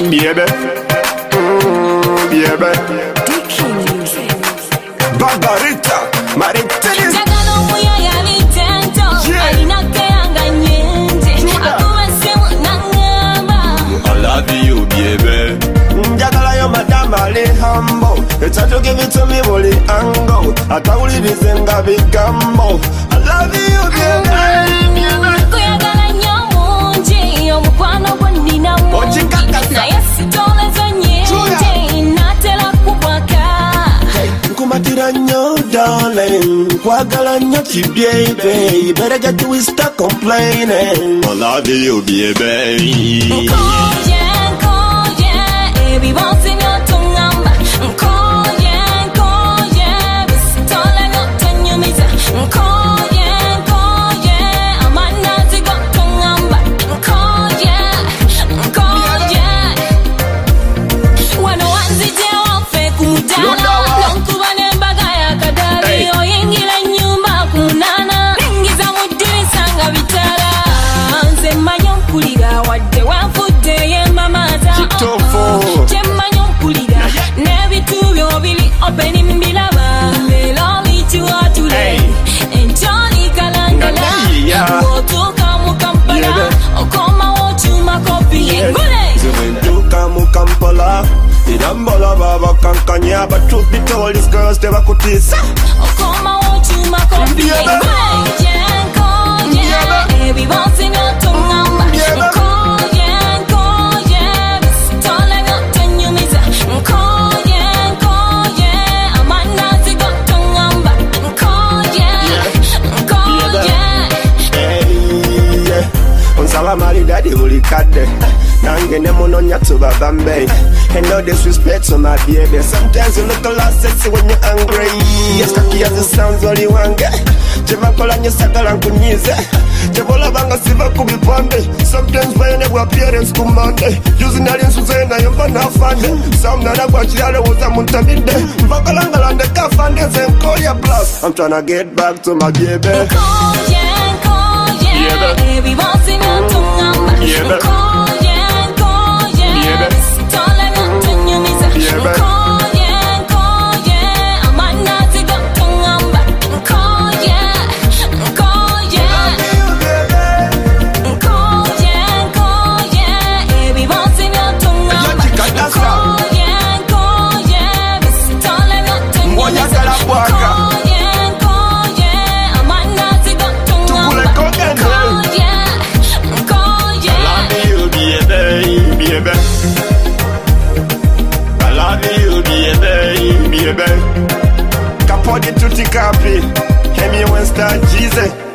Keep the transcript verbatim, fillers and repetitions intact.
baby, mm, baby. Barbarita, Marita. I love you, baby. Jagala yo madam ali humble. It's hard to give it to me, bully angle. I told you this and that big gamble. I love you, baby. Kumatira darling, kwagala nyo baby. You better get to it, stop complaining. I love you, baby. We won't sing your tongue number. Call yeah, call yeah. But don't let go to you, miss. Call yeah, call yeah. I'm a nazi got tongue number. Call yeah, call yeah. When one sit down, one fake kumudana. Don't go on and bagaya kadari. Oh, yengila nyumba kunana. Nengiza mudiri sanga vitara. Anse mayon kuliga wade wafude ye mama ta. Idambola baba kankanya, but truth be told, these girls never could this. Oh, come on, won't you my coffee? Yeah, call yeah, we won't sing your tongue number. Call yeah, call yeah, don't let go to you, miss. Call yeah, call yeah, I'm a nazi got tongue number. Call yeah, call yeah. Hey, yeah. Unsaba mali daddy uli kade. Nangene mononya to babambe. And no disrespect to my baby. Sometimes you look a lot sexy when you're angry. Yes, cocky as it sounds, all you want get. Jeva kola nye sakala kunyize. Jevola banga siva kubi pande. Sometimes when you appearance kumande. Using aliens who say na yomba na fande. Some nana wachi ale woza muntabinde. Mbakalanga lande ka fande zen call ya plus. I'm tryna get back to my baby. Call yeah, call yeah. Baby, won't sing your tongue number. Call yeah, call yeah. Don't let go to you, miss. Call yeah, call yeah. I'm a nazi got tongue number. Call yeah, call yeah. Call yeah, call yeah. Baby, won't sing your tongue number. Call yeah, call yeah. Don't let go to you, miss. Call yeah, call yeah. I'm a nazi got tongue number. Call yeah, call yeah. I love you, baby, baby. I love you, baby, baby. Capo di tutti capi. Hemi one star Jesus.